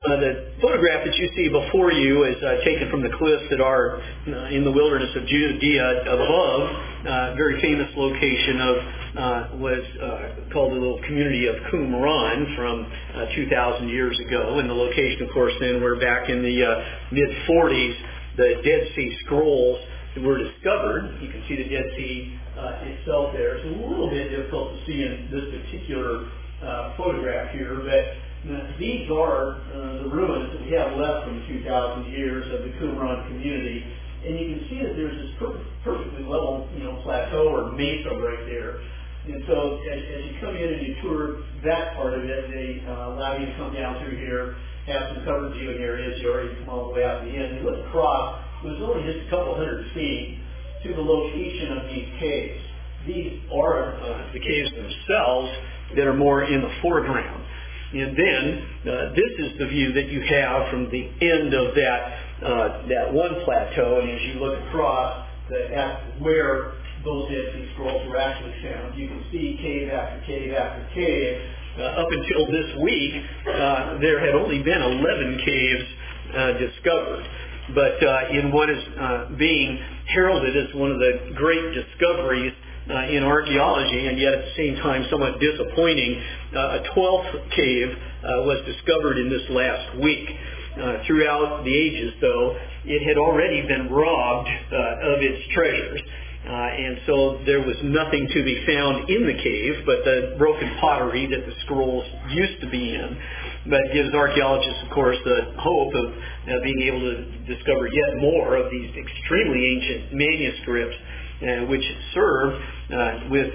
The photograph that you see before you is taken from the cliffs that are in the wilderness of Judea above, very famous location of was called the little community of Qumran from 2,000 years ago. And the location, of course, then we're back in the mid-40s. The Dead Sea Scrolls were discovered. You can see the Dead Sea itself there. It's a little bit difficult to see in this particular photograph here, but these are the ruins that we have left from 2,000 years of the Qumran community. And you can see that there's this perfectly level, plateau or mesa right there. And so as you come in and you tour that part of it, they allow you to come down through here, have some covered viewing areas. You already come all the way out to the end. You look across, it was only just a couple hundred feet to the location of these caves. These are the caves themselves that are more in the foreground. And then this is the view that you have from the end of that one plateau. And as you look across at where those Dead Sea Scrolls were actually found, you can see cave after cave after cave. Up until this week, there had only been 11 caves discovered. But in what is being heralded as one of the great discoveries in archaeology, and yet at the same time somewhat disappointing, a 12th cave was discovered in this last week. Throughout the ages, though, it had already been robbed of its treasures. And so there was nothing to be found in the cave but the broken pottery that the scrolls used to be in. But it gives archaeologists, of course, the hope of being able to discover yet more of these extremely ancient manuscripts, which served with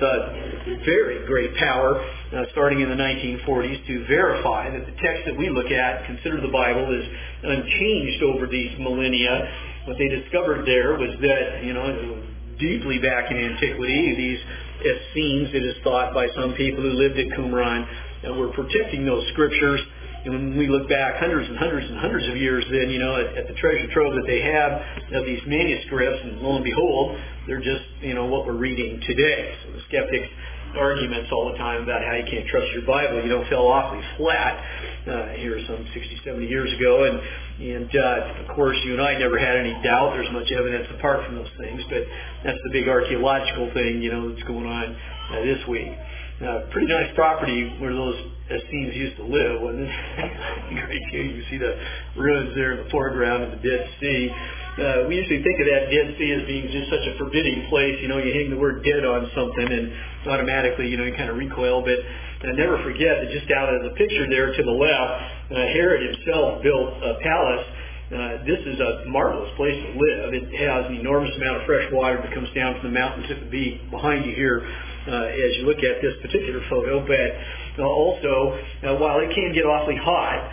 very great power starting in the 1940s to verify that the text that we look at, consider the Bible, is unchanged over these millennia. What they discovered there was that, deeply back in antiquity, these Essenes, it is thought by some people who lived at Qumran, were protecting those scriptures. And when we look back hundreds and hundreds and hundreds of years then, at the treasure trove that they have of these manuscripts, and lo and behold, they're just, what we're reading today. So the skeptics' arguments all the time about how you can't trust your Bible, fell awfully flat here some 60, 70 years ago. And of course, you and I never had any doubt there's much evidence apart from those things, but that's the big archaeological thing, that's going on this week. Pretty nice property where those Essenes used to live, wasn't it? Great view. You see the ruins there in the foreground of the Dead Sea. We usually think of that Dead Sea as being just such a forbidding place. You hang the word dead on something and automatically, you kind of recoil. But never forget that just out of the picture there to the left, Herod himself built a palace. This is a marvelous place to live. It has an enormous amount of fresh water that comes down from the mountains that would be behind you here as you look at this particular photo. But also, while it can get awfully hot,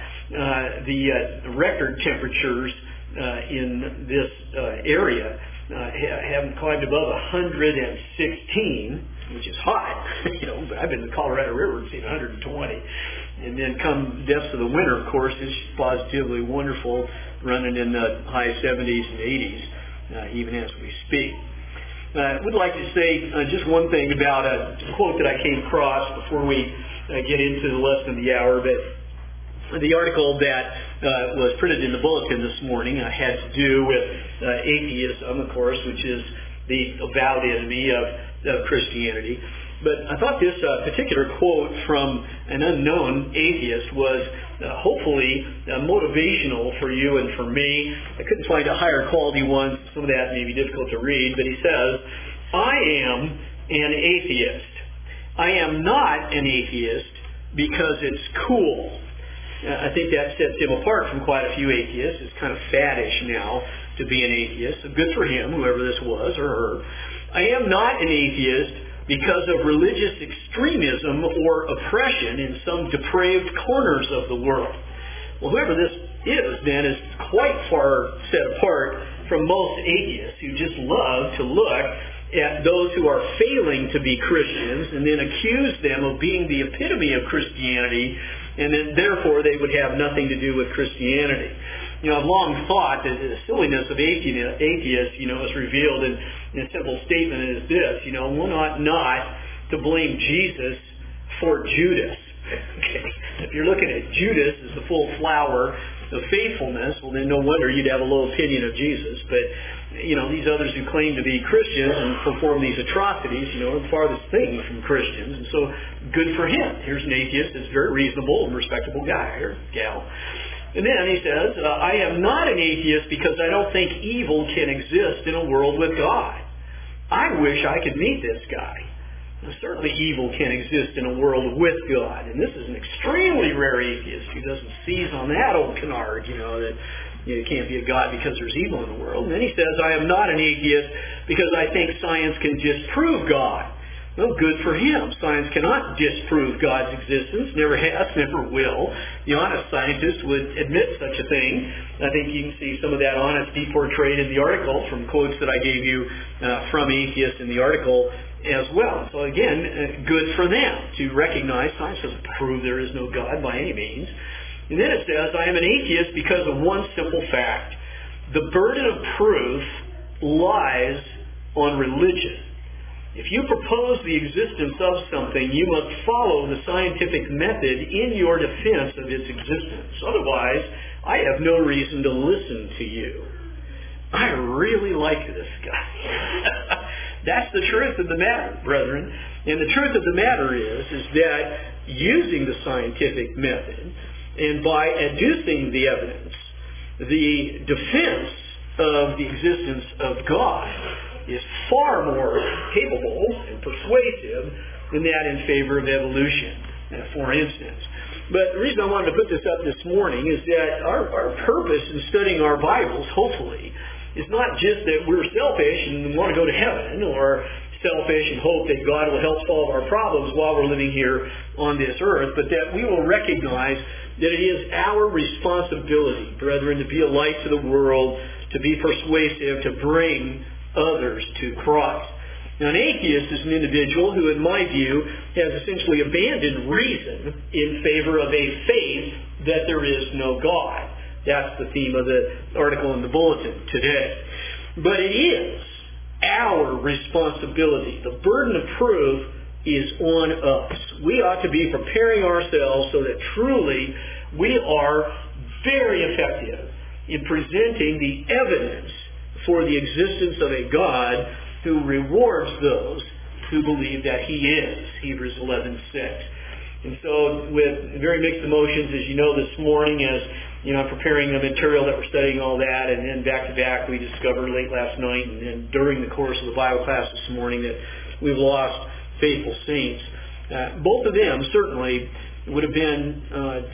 the record temperatures in this area haven't climbed above 116, which is hot. But I've been to the Colorado River and seen 120. And then come depths of the winter, of course, it's positively wonderful, running in the high 70s and 80s, even as we speak. I would like to say just one thing about a quote that I came across before we get into the lesson of the hour. But the article that was printed in the bulletin this morning had to do with atheism, of course, which is the avowed enemy of Christianity. But I thought this particular quote from an unknown atheist was hopefully motivational for you and for me. I couldn't find a higher quality one. Some of that may be difficult to read, but he says, "I am an atheist. I am not an atheist because it's cool." I think that sets him apart from quite a few atheists. It's kind of faddish now to be an atheist. So good for him, whoever this was or her. "I am not an atheist because of religious extremism or oppression in some depraved corners of the world." Well, whoever this is, then, is quite far set apart from most atheists who just love to look at those who are failing to be Christians and then accuse them of being the epitome of Christianity, and then therefore they would have nothing to do with Christianity. I've long thought that the silliness of atheists, is revealed in a simple statement is this, one ought not to blame Jesus for Judas. Okay. If you're looking at Judas as the full flower of faithfulness, well, then no wonder you'd have a low opinion of Jesus. But, these others who claim to be Christians and perform these atrocities, are the farthest thing from Christians. And so, good for him. Here's an atheist that's very reasonable and respectable guy or gal. And then he says, I am not an atheist because I don't think evil can exist in a world with God. I wish I could meet this guy. Now, certainly evil can exist in a world with God. And this is an extremely rare atheist who doesn't seize on that old canard, that it can't be a God because there's evil in the world. And then he says, I am not an atheist because I think science can disprove God. Well, good for him. Science cannot disprove God's existence. Never has, never will. The honest scientist would admit such a thing. I think you can see some of that honesty portrayed in the article from quotes that I gave you from atheists in the article as well. So again, good for them to recognize science doesn't prove there is no God by any means. And then it says, I am an atheist because of one simple fact. The burden of proof lies on religion. If you propose the existence of something, you must follow the scientific method in your defense of its existence. Otherwise, I have no reason to listen to you. I really like this guy. That's the truth of the matter, brethren. And the truth of the matter is that using the scientific method and by adducing the evidence, the defense of the existence of God is far more capable and persuasive than that in favor of evolution, for instance. But the reason I wanted to put this up this morning is that our purpose in studying our Bibles, hopefully, is not just that we're selfish and want to go to heaven, or selfish and hope that God will help solve our problems while we're living here on this earth, but that we will recognize that it is our responsibility, brethren, to be a light to the world, to be persuasive, to bring others to Christ. Now, an atheist is an individual who, in my view, has essentially abandoned reason in favor of a faith that there is no God. That's the theme of the article in the bulletin today. But it is our responsibility. The burden of proof is on us. We ought to be preparing ourselves so that truly we are very effective in presenting the evidence for the existence of a God who rewards those who believe that He is. Hebrews 11:6. And so with very mixed emotions, as you know, this morning as I'm preparing the material that we're studying all that, and then back to back we discovered late last night and then during the course of the Bible class this morning that we've lost faithful saints. Both of them certainly would have been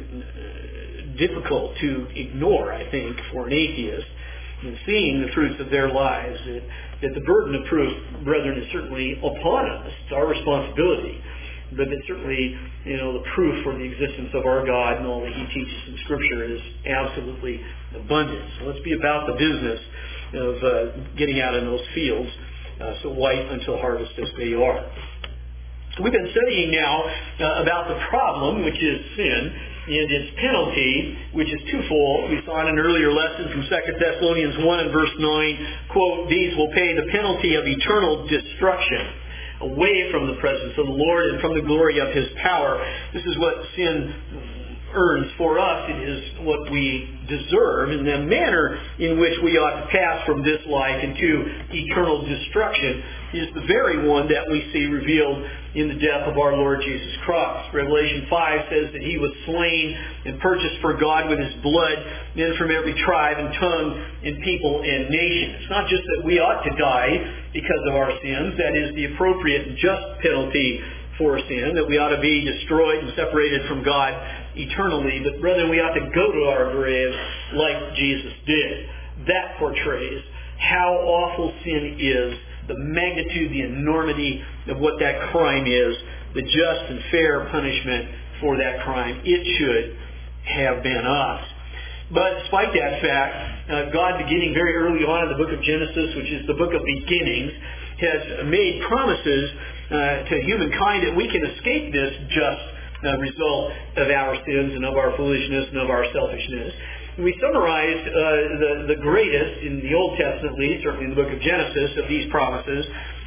difficult to ignore, I think, for an atheist. And seeing the fruits of their lives, that the burden of proof, brethren, is certainly upon us. It's our responsibility. But that certainly, the proof for the existence of our God and all that He teaches in Scripture is absolutely abundant. So let's be about the business of getting out in those fields so white until harvest as they are. We've been studying now about the problem, which is sin, and its penalty, which is twofold. We saw in an earlier lesson from 2 Thessalonians 1 and verse 9, quote, these will pay the penalty of eternal destruction away from the presence of the Lord and from the glory of His power. This is what sin earns for us. It is what we deserve, and the manner in which we ought to pass from this life into eternal destruction is the very one that we see revealed in the death of our Lord Jesus Christ. Revelation 5 says that He was slain and purchased for God with His blood, men from every tribe and tongue and people and nation. It's not just that we ought to die because of our sins. That is the appropriate and just penalty for sin, that we ought to be destroyed and separated from God eternally, but rather we ought to go to our graves like Jesus did. That portrays how awful sin is, the magnitude, the enormity of what that crime is, the just and fair punishment for that crime. It should have been us. But despite that fact, God, beginning very early on in the book of Genesis, which is the book of beginnings, has made promises to humankind that we can escape this just result of our sins and of our foolishness and of our selfishness. We summarized the greatest, in the Old Testament at least, certainly in the book of Genesis, of these promises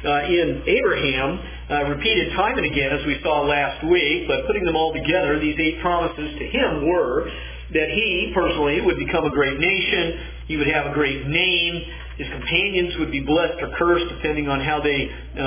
in Abraham, repeated time and again, as we saw last week, but putting them all together, these 8 promises to him were that he, personally, would become a great nation, he would have a great name, his companions would be blessed or cursed depending on how they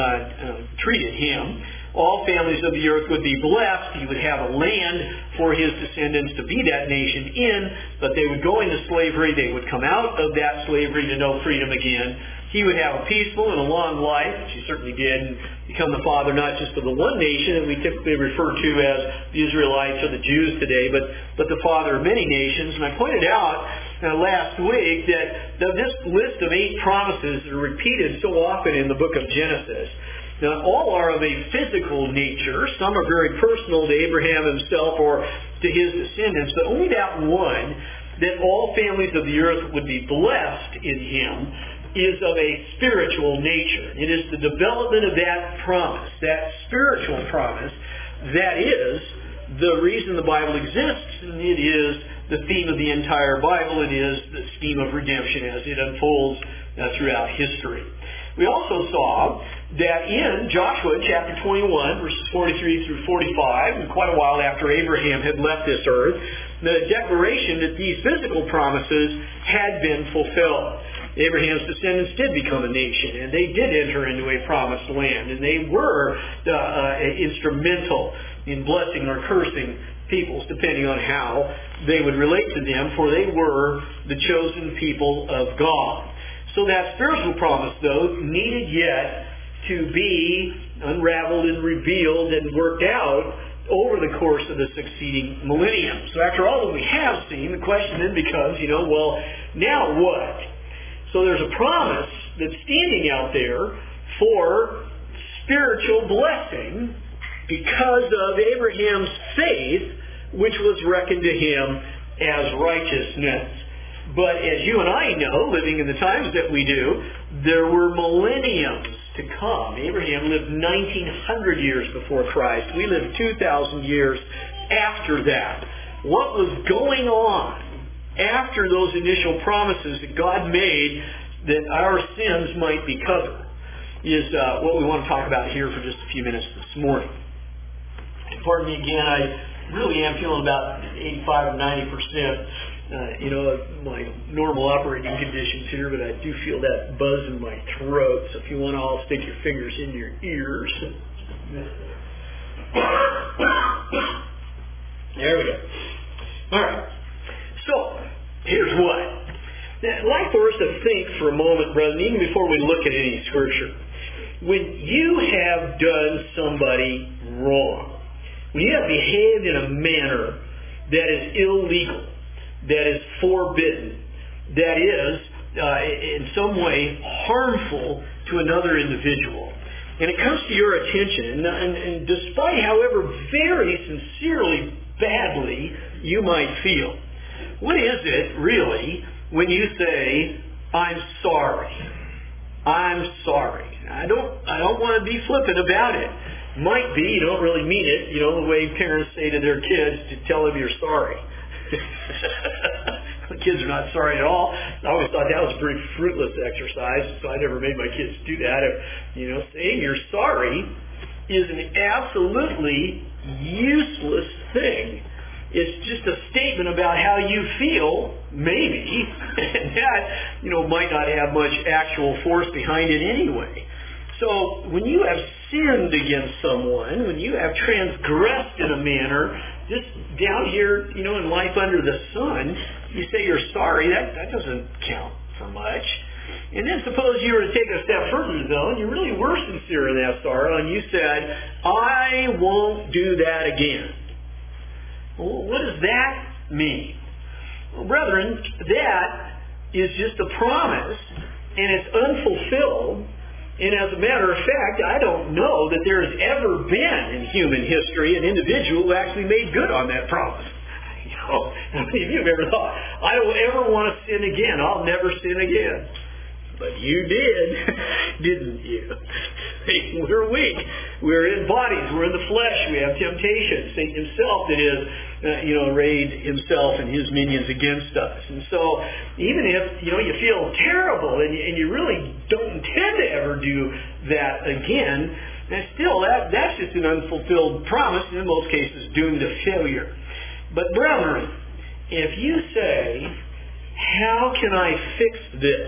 treated him. All families of the earth would be blessed. He would have a land for his descendants to be that nation in, but they would go into slavery. They would come out of that slavery to know freedom again. He would have a peaceful and a long life, which he certainly did, and become the father not just of the one nation that we typically refer to as the Israelites or the Jews today, but the father of many nations. And I pointed out last week that this list of 8 promises that are repeated so often in the book of Genesis, now, all are of a physical nature. Some are very personal to Abraham himself or to his descendants, but only that one, that all families of the earth would be blessed in him, is of a spiritual nature. It is the development of that promise, that spiritual promise, that is the reason the Bible exists, and it is the theme of the entire Bible. It is the scheme of redemption as it unfolds throughout history. We also saw that in Joshua chapter 21, verses 43 through 45, and quite a while after Abraham had left this earth, the declaration that these physical promises had been fulfilled. Abraham's descendants did become a nation, and they did enter into a promised land, and they were instrumental in blessing or cursing peoples, depending on how they would relate to them, for they were the chosen people of God. So that spiritual promise, though, needed yet to be unraveled and revealed and worked out over the course of the succeeding millennium. So after all that we have seen, the question then becomes, well, now what? So there's a promise that's standing out there for spiritual blessing because of Abraham's faith, which was reckoned to him as righteousness. But as you and I know, living in the times that we do, there were millenniums to come. Abraham lived 1,900 years before Christ. We lived 2,000 years after that. What was going on after those initial promises that God made that our sins might be covered is what we want to talk about here for just a few minutes this morning. Pardon me again, I really am feeling about 85 or 90%. My normal operating conditions here, but I do feel that buzz in my throat. So if you want to all stick your fingers in your ears. There we go. All right. So, here's what. I'd like for us to think for a moment, brethren, even before we look at any scripture. When you have done somebody wrong, when you have behaved in a manner that is illegal, that is forbidden, that is in some way harmful to another individual, and it comes to your attention, and despite however very sincerely badly you might feel, what is it really when you say, I'm sorry? I'm sorry. I don't want to be flippant about it. Might be you don't really mean it, the way parents say to their kids to tell them you're sorry. The kids are not sorry at all. I always thought that was a pretty fruitless exercise, so I never made my kids do that. Saying you're sorry is an absolutely useless thing. It's just a statement about how you feel, maybe, and that, might not have much actual force behind it anyway. So when you have sinned against someone, when you have transgressed in a manner, just down here, in life under the sun, you say you're sorry, that doesn't count for much. And then suppose you were to take a step further, though, and you really were sincere in that sorrow, and you said, I won't do that again. Well, what does that mean? Well, brethren, that is just a promise, and it's unfulfilled. And as a matter of fact, I don't know that there has ever been in human history an individual who actually made good on that promise. How many of you have ever thought, I don't ever want to sin again. I'll never sin again. But you did, didn't you? We're weak. We're in bodies. We're in the flesh. We have temptation. Satan himself that is, arrayed himself and his minions against us. And so even if, you feel terrible and you really don't intend to ever do that again, and still that's just an unfulfilled promise, and in most cases doomed to failure. But brethren, if you say, how can I fix this?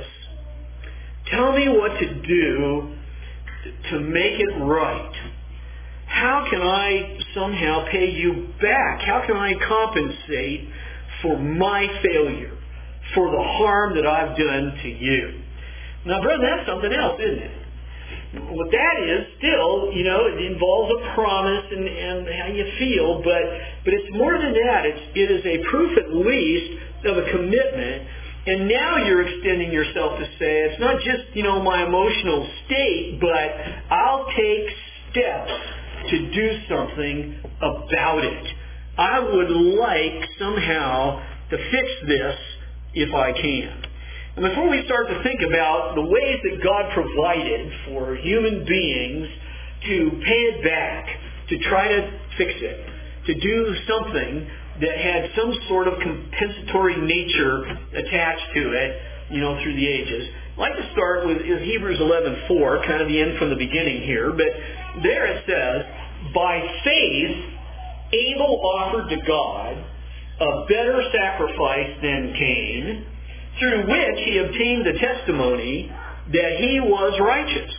Tell me what to do to make it right. How can I somehow pay you back? How can I compensate for my failure, for the harm that I've done to you? Now, brother, that's something else, isn't it? What that is, still, it involves a promise and how you feel, but it's more than that. It is a proof at least of a commitment. And now you're extending yourself to say, it's not just, my emotional state, but I'll take steps to do something about it. I would like somehow to fix this if I can. And before we start to think about the ways that God provided for human beings to pay it back, to try to fix it, to do something that had some sort of compensatory nature attached to it, through the ages. I'd like to start with Hebrews 11:4, kind of the end from the beginning here, but there it says, by faith, Abel offered to God a better sacrifice than Cain, through which he obtained the testimony that he was righteous,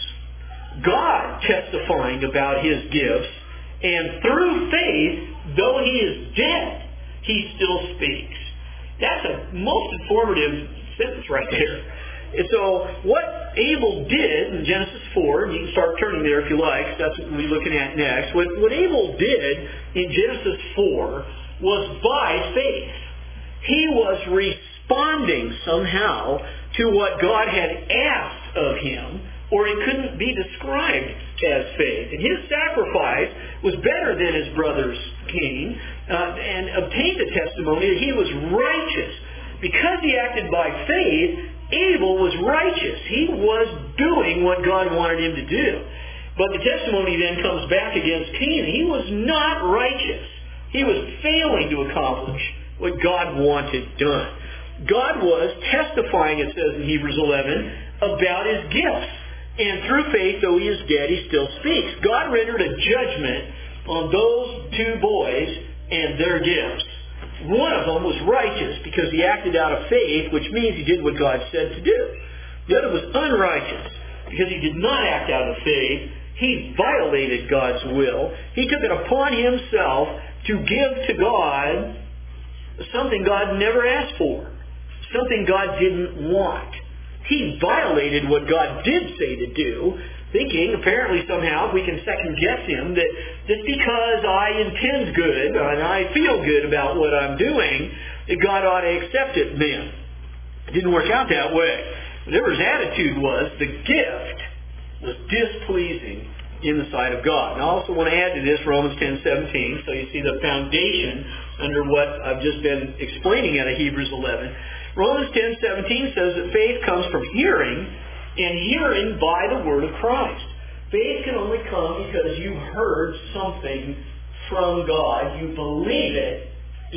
God testifying about his gifts, and through faith, though he is dead, he still speaks. That's a most informative sentence right there. And so what Abel did in Genesis 4, and you can start turning there if you like, that's what we'll be looking at next. What Abel did in Genesis 4 was by faith. He was responding somehow to what God had asked of him, or it couldn't be described as faith. And his sacrifice was better than his brother's Cain, and obtained the testimony that he was righteous. Because he acted by faith, Abel was righteous. He was doing what God wanted him to do. But the testimony then comes back against Cain. He was not righteous. He was failing to accomplish what God wanted done. God was testifying, it says in Hebrews 11, about his gifts. And through faith, though he is dead, he still speaks. God rendered a judgment on those two boys and their gifts. One of them was righteous because he acted out of faith, which means he did what God said to do. The other was unrighteous because he did not act out of faith. He violated God's will. He took it upon himself to give to God something God never asked for, something God didn't want. He violated what God did say to do, thinking, apparently somehow, if we can second-guess him, that just because I intend good and I feel good about what I'm doing, that God ought to accept it then. It didn't work out that way. Whatever his attitude was, the gift was displeasing in the sight of God. And I also want to add to this Romans 10:17, so you see the foundation under what I've just been explaining out of Hebrews 11. Romans 10:17 says that faith comes from hearing, and hearing by the word of Christ. Faith can only come because you heard something from God. You believe it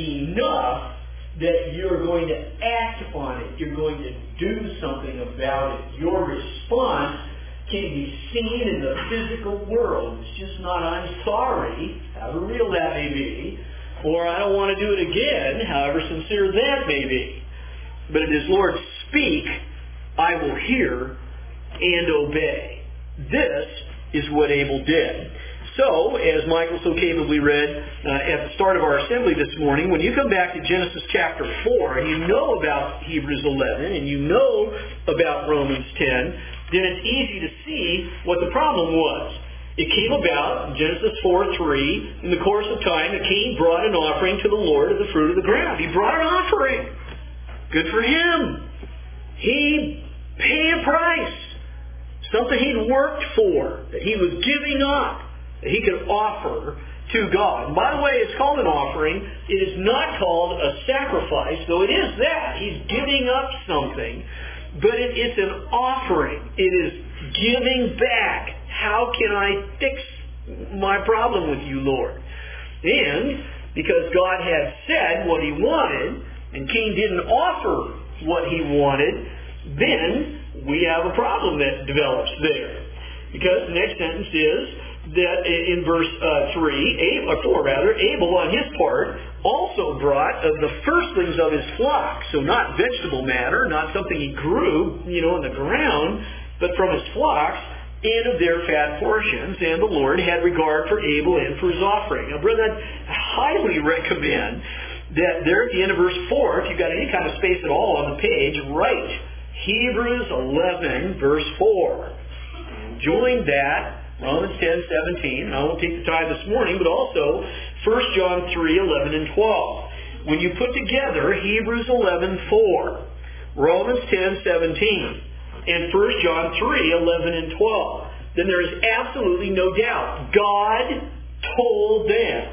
enough that you're going to act upon it. You're going to do something about it. Your response can be seen in the physical world. It's just not, I'm sorry, however real that may be, or I don't want to do it again, however sincere that may be. But it is, Lord, speak, I will hear and obey. This is what Abel did. So, as Michael so capably read at the start of our assembly this morning, when you come back to Genesis chapter 4 and you know about Hebrews 11 and you know about Romans 10, then it's easy to see what the problem was. It came about in Genesis 4:3, in the course of time, that Cain brought an offering to the Lord of the fruit of the ground. He brought an offering. Good for him. He paid a price. Something he'd worked for, that he was giving up, that he could offer to God. And by the way, it's called an offering. It is not called a sacrifice, though it is that. He's giving up something. but it's an offering. It is giving back. How can I fix my problem with you, Lord? And because God had said what he wanted, and Cain didn't offer what he wanted, then we have a problem that develops there. Because the next sentence is that in verse 4, Abel on his part also brought of the firstlings of his flock. So not vegetable matter, not something he grew, in the ground, but from his flocks, and of their fat portions. And the Lord had regard for Abel and for his offering. Now, brethren, I highly recommend that there at the end of verse 4, if you've got any kind of space at all on the page, write Hebrews 11, verse 4. Join that, Romans 10:17. I won't take the time this morning, but also 1 John 3:11 and 12. When you put together Hebrews 11:4, Romans 10:17, and 1 John 3:11 and 12, then there is absolutely no doubt. God told them,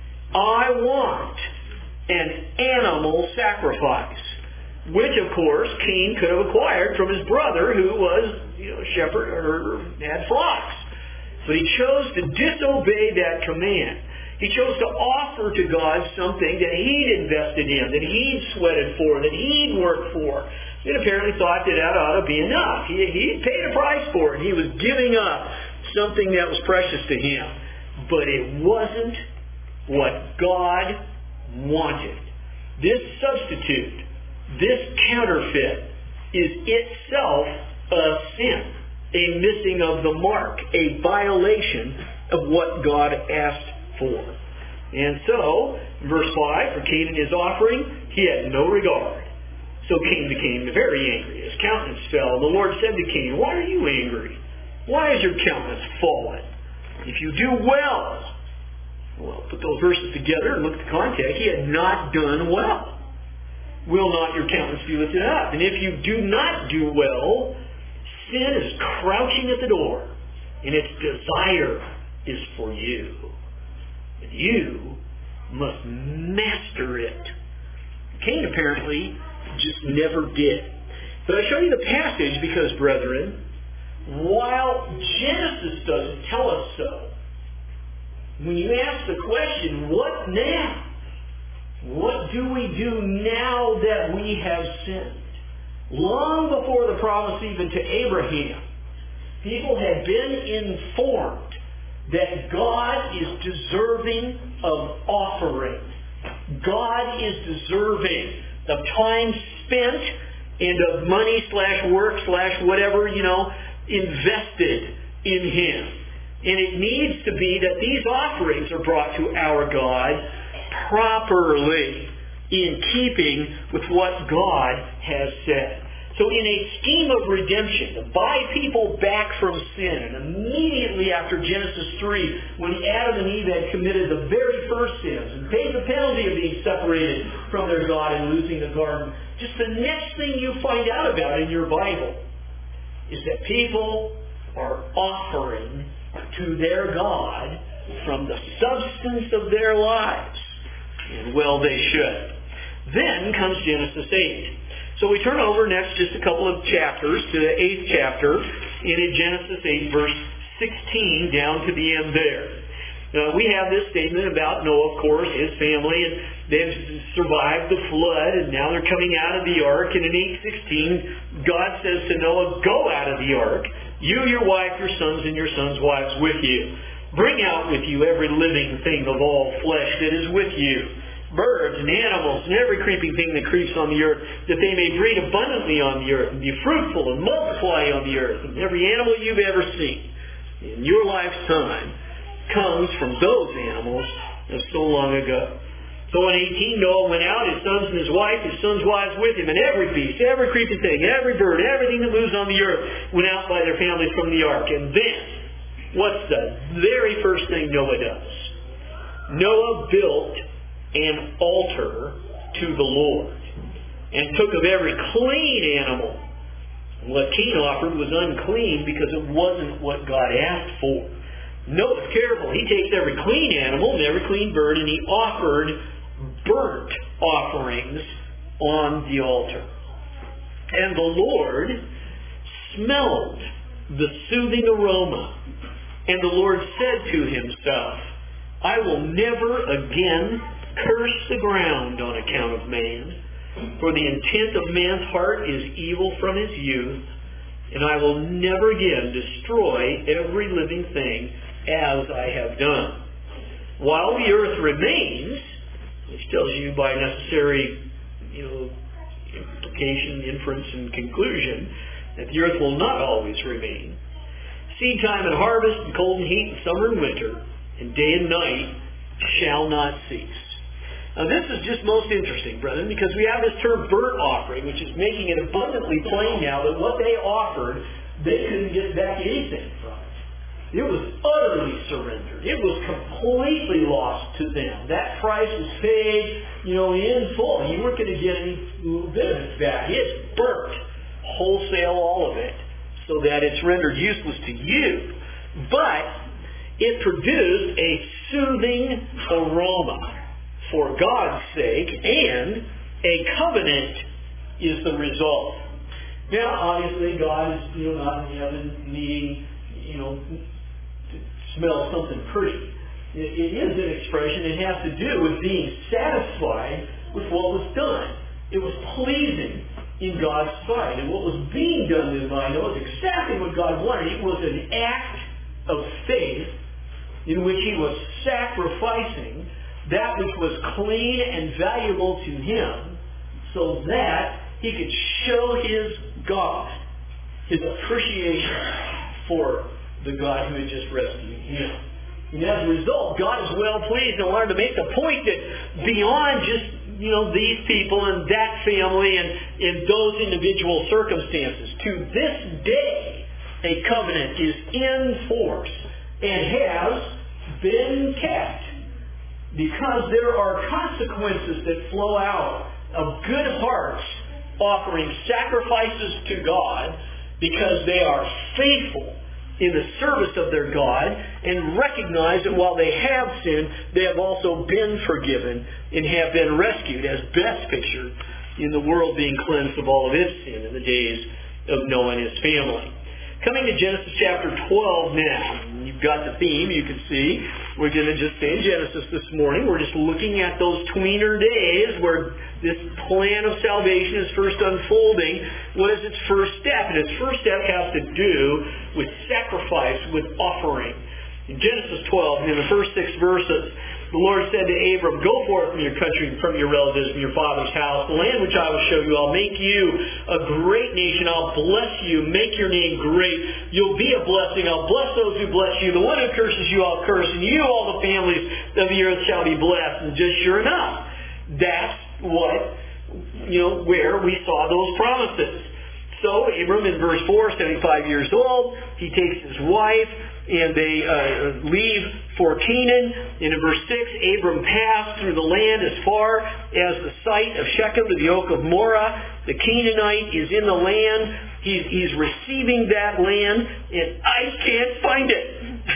I want an animal sacrifice, which, of course, Cain could have acquired from his brother who was, a shepherd or had flocks. But he chose to disobey that command. He chose to offer to God something that he'd invested in, that he'd sweated for, that he'd worked for. And apparently thought that ought to be enough. He'd paid a price for it. He was giving up something that was precious to him. But it wasn't what God wanted. This substitute, this counterfeit, is itself a sin, a missing of the mark, a violation of what God asked for. And so, verse 5, for Cain and his offering, he had no regard. So Cain became very angry. His countenance fell. And the Lord said to Cain, why are you angry? Why is your countenance fallen? If you do well, put those verses together and look at the context. He had not done well. Will not your countenance be lifted up? And if you do not do well, sin is crouching at the door, and its desire is for you. And you must master it. Cain apparently just never did. But I show you the passage because, brethren, while Genesis doesn't tell us so, when you ask the question, what now? What do we do now that we have sinned? Long before the promise even to Abraham, people had been informed that God is deserving of offering. God is deserving of time spent and of money /work/whatever, invested in Him. And it needs to be that these offerings are brought to our God properly, in keeping with what God has said. So in a scheme of redemption, to buy people back from sin, and immediately after Genesis 3, when Adam and Eve had committed the very first sins and paid the penalty of being separated from their God and losing the garden, just the next thing you find out about in your Bible is that people are offering to their God from the substance of their lives. And well, they should. Then comes Genesis 8. So we turn over next just a couple of chapters to the 8th chapter, and in Genesis 8, verse 16, down to the end there. We have this statement about Noah, of course, his family, and they've survived the flood, and now they're coming out of the ark. And in 8:16, God says to Noah, go out of the ark, you, your wife, your sons, and your sons' wives with you. Bring out with you every living thing of all flesh that is with you, birds and animals and every creeping thing that creeps on the earth, that they may breed abundantly on the earth and be fruitful and multiply on the earth. And every animal you've ever seen in your lifetime comes from those animals of so long ago. So in 18, Noah went out, his sons and his wife, his sons' wives with him, and every beast, every creeping thing, every bird, everything that moves on the earth went out by their families from the ark. And then, what's the very first thing Noah does? Noah built an altar to the Lord and took of every clean animal. And what Cain offered was unclean because it wasn't what God asked for. Noah's careful. He takes every clean animal and every clean bird, and he offered burnt offerings on the altar. And the Lord smelled the soothing aroma. And the Lord said to himself, I will never again curse the ground on account of man, for the intent of man's heart is evil from his youth, and I will never again destroy every living thing as I have done. While the earth remains, which tells you by necessary, implication, inference, and conclusion, that the earth will not always remain. Seed time and harvest, and cold and heat, and summer and winter, and day and night shall not cease. Now this is just most interesting, brethren, because we have this term burnt offering, which is making it abundantly plain now that what they offered, they couldn't get back anything from it. It was utterly surrendered. It was completely lost to them. That price was paid, in full. You weren't going to get any little bit of it back. It's burnt, wholesale, all of it, so that it's rendered useless to you. But it produced a soothing aroma for God's sake, and a covenant is the result. Now, obviously, God is not in heaven needing, to smell something pretty. It is an expression. It has to do with being satisfied with what was done. It was pleasing in God's sight. And what was being done in Vino was exactly what God wanted. It was an act of faith in which he was sacrificing that which was clean and valuable to him so that he could show his God his appreciation for the God who had just rescued him. And as a result, God is well pleased and wanted to make the point that beyond just these people and that family and in those individual circumstances, to this day, a covenant is in force and has been kept, because there are consequences that flow out of good hearts offering sacrifices to God because they are faithful in the service of their God and recognize that while they have sinned, they have also been forgiven and have been rescued, as best pictured in the world being cleansed of all of its sin in the days of Noah and his family. Coming to Genesis chapter 12 now. You've got the theme, you can see. We're going to just stay in Genesis this morning. We're just looking at those tweener days where this plan of salvation is first unfolding. What is its first step? And its first step has to do with sacrifice, with offering. In Genesis 12, in the first 6 verses, the Lord said to Abram, go forth from your country and from your relatives and your father's house, the land which I will show you. I'll make you a great nation. I'll bless you, make your name great. You'll be a blessing. I'll bless those who bless you. The one who curses you, I'll curse. And you, all the families of the earth, shall be blessed. And just sure enough, that's what, where we saw those promises. So Abram, in verse 4, 75 years old, he takes his wife, and they leave for Canaan. And in verse 6, Abram passed through the land as far as the site of Shechem to the oak of Moreh. The Canaanite is in the land. He's receiving that land, and I can't find it.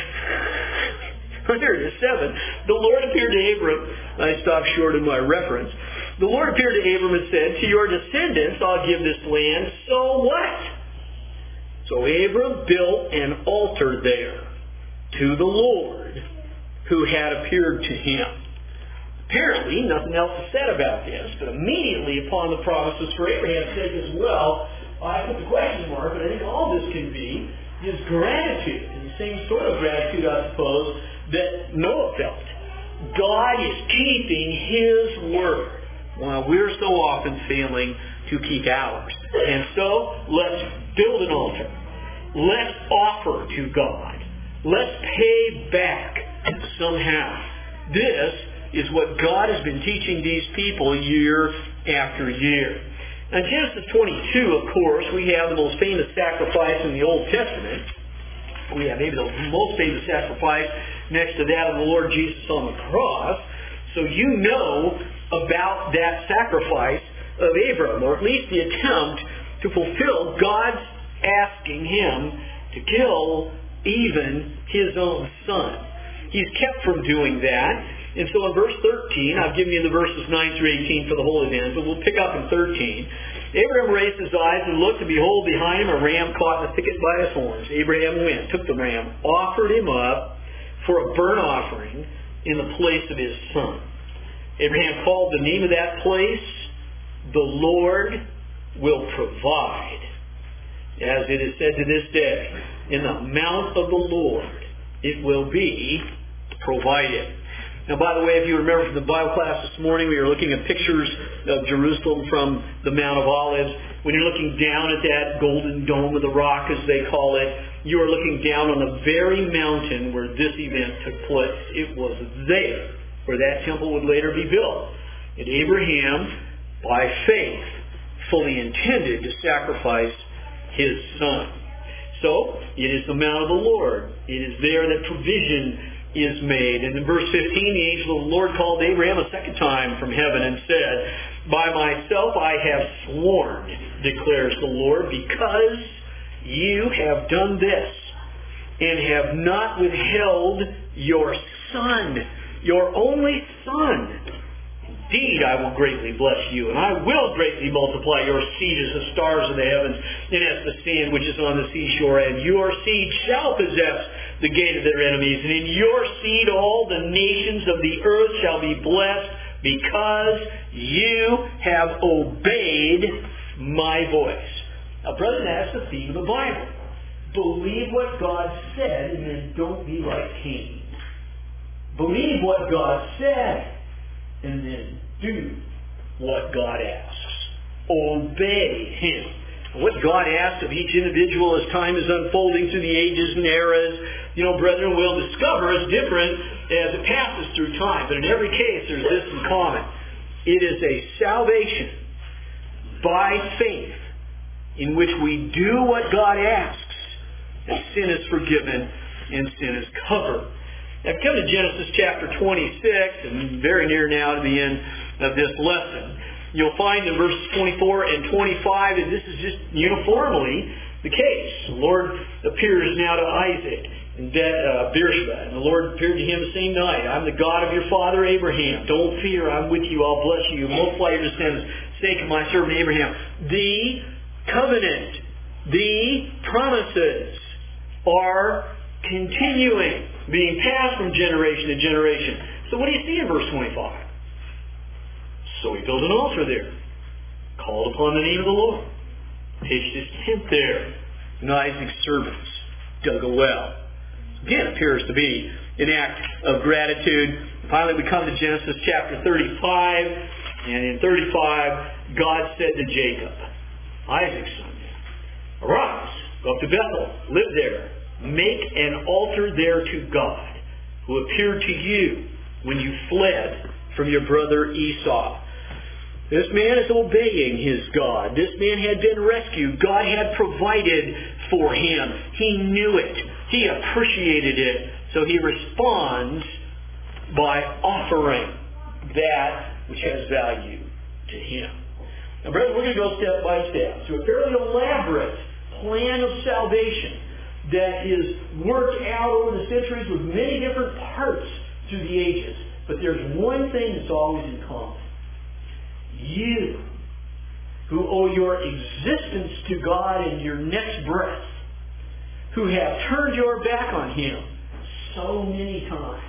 Here it is, 7. The Lord appeared to Abram. I stopped short of my reference. The Lord appeared to Abram and said, to your descendants I'll give this land. So what? So Abram built an altar there to the Lord who had appeared to him. Apparently, nothing else is said about this, but immediately upon the promises for Abraham's sake as well, I put the question mark, but I think all this can be is gratitude, and the same sort of gratitude, I suppose, that Noah felt. God is keeping his word while we're so often failing to keep ours. And so, let's build an altar. Let's offer to God. Let's pay back somehow. This is what God has been teaching these people year after year. In Genesis 22, of course, we have the most famous sacrifice in the Old Testament. We have maybe the most famous sacrifice next to that of the Lord Jesus on the cross. So you know about that sacrifice of Abram, or at least the attempt to fulfill God's asking him to kill even his own son. He's kept from doing that. And so in verse 13, I've given you the verses 9 through 18 for the whole event, but we'll pick up in 13. Abraham raised his eyes and looked, and behold, behind him a ram caught in a thicket by his horns. Abraham went, took the ram, offered him up for a burnt offering in the place of his son. Abraham called the name of that place, "The Lord will provide." As it is said to this day, in the mount of the Lord it will be provided. Now, by the way, if you remember from the Bible class this morning, we were looking at pictures of Jerusalem from the Mount of Olives. When you're looking down at that golden dome of the rock, as they call it, you are looking down on the very mountain where this event took place. It was there where that temple would later be built. And Abraham, by faith, fully intended to sacrifice his son. So, it is the Mount of the Lord. It is there that provision is made. And in verse 15, the angel of the Lord called Abraham a second time from heaven and said, "By myself I have sworn, declares the Lord, because you have done this, and have not withheld your son, your only son. Indeed, I will greatly bless you, and I will greatly multiply your seed as the stars of the heavens, and as the sand which is on the seashore, and your seed shall possess the gate of their enemies, and in your seed all the nations of the earth shall be blessed, because you have obeyed my voice." Now, brethren, that's the theme of the Bible. Believe what God said, and then don't be like Cain. Believe what God said, and then do what God asks. Obey Him. What God asks of each individual as time is unfolding through the ages and eras, brethren, we'll discover is different as it passes through time. But in every case, there's this in common. It is a salvation by faith in which we do what God asks, and sin is forgiven and sin is covered. Now, come to Genesis chapter 26, and very near now to the end of this lesson. You'll find in verses 24 and 25 that this is just uniformly the case. The Lord appears now to Isaac in Beersheba, and the Lord appeared to him the same night. "I'm the God of your father Abraham. Don't fear, I'm with you, I'll bless you, multiply your descendants, sake of my servant Abraham." The covenant, the promises are continuing, being passed from generation to generation. So what do you see in verse 25? "So he built an altar there, called upon the name of the Lord, pitched his tent there, and Isaac's servants dug a well." Again, appears to be an act of gratitude. Finally, we come to Genesis chapter 35, and in 35, God said to Jacob, Isaac's son, "Arise, go up to Bethel, live there, make an altar there to God, who appeared to you when you fled from your brother Esau." This man is obeying his God. This man had been rescued. God had provided for him. He knew it. He appreciated it. So he responds by offering that which has value to him. Now, brethren, we're going to go step by step through a fairly elaborate plan of salvation that is worked out over the centuries with many different parts through the ages. But there's one thing that's always in common. You, who owe your existence to God in your next breath, who have turned your back on Him so many times,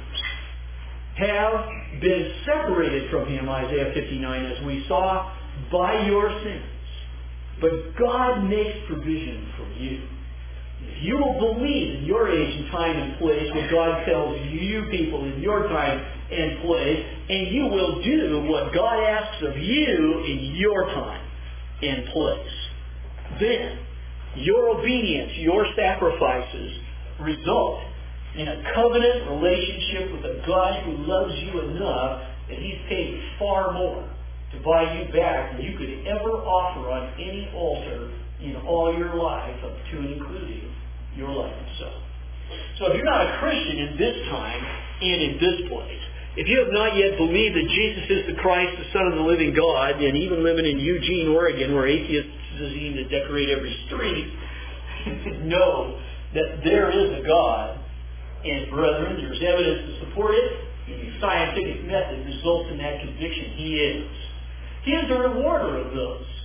have been separated from Him, Isaiah 59, as we saw, by your sins. But God makes provision for you. If you will believe in your age and time and place what God tells you people in your time and place, and you will do what God asks of you in your time and place, then your obedience, your sacrifices result in a covenant relationship with a God who loves you enough that He's paid far more to buy you back than you could ever offer on any altar in all your life, up to and including your life itself. So if you're not a Christian in this time and in this place, if you have not yet believed that Jesus is the Christ, the Son of the living God, and even living in Eugene, Oregon, where atheists seem to decorate every street, know that there is a God, and brethren, there's evidence to support it, and the scientific method results in that conviction. He is. He is the rewarder of those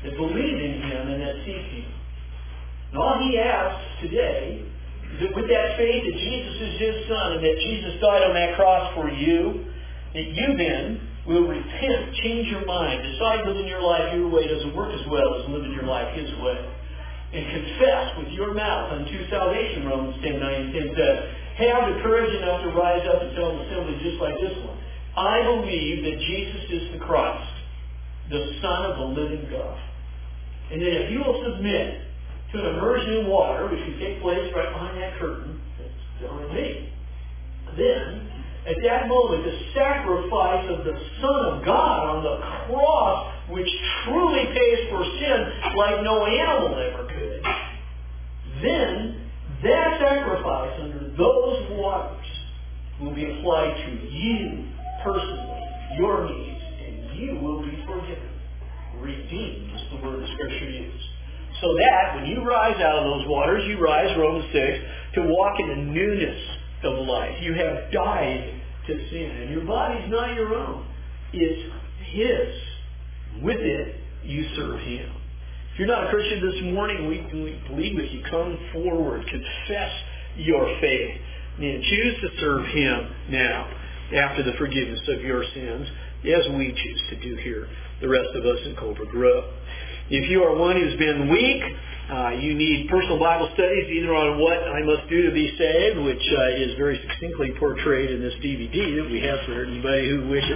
that believe in Him and that seek Him. And all He asks today is that with that faith that Jesus is His Son and that Jesus died on that cross for you, that you then will repent, change your mind, decide within your life your way doesn't work as well as living your life His way. And confess with your mouth unto salvation, Romans 10:9 and 10 says. Have the courage enough to rise up and tell an assembly just like this one. I believe that Jesus is the Christ, the Son of the living God. And that if you will submit to an immersion in water, which can take place right behind that curtain, that's behind me, then, at that moment, the sacrifice of the Son of God on the cross, which truly pays for sin like no animal ever could, then that sacrifice under those waters will be applied to you personally, your needs, and you will be forgiven. Redeemed is the word the Scripture used. So that when you rise out of those waters, you rise, Romans 6, to walk in the newness of life. You have died to sin, and your body's not your own. It's His. With it, you serve Him. If you're not a Christian this morning, we plead with you. Come forward. Confess your faith. And choose to serve Him now after the forgiveness of your sins, as we choose to do here, the rest of us in Cobra Grove. If you are one who's been weak, you need personal Bible studies either on what I must do to be saved, which is very succinctly portrayed in this DVD that we have for anybody who wishes.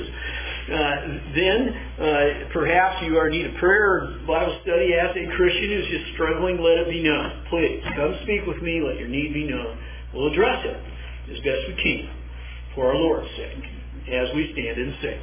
Then perhaps you need a prayer Bible study as a Christian who's just struggling. Let it be known. Please come speak with me. Let your need be known. We'll address it as best we can for our Lord's sake as we stand and sing.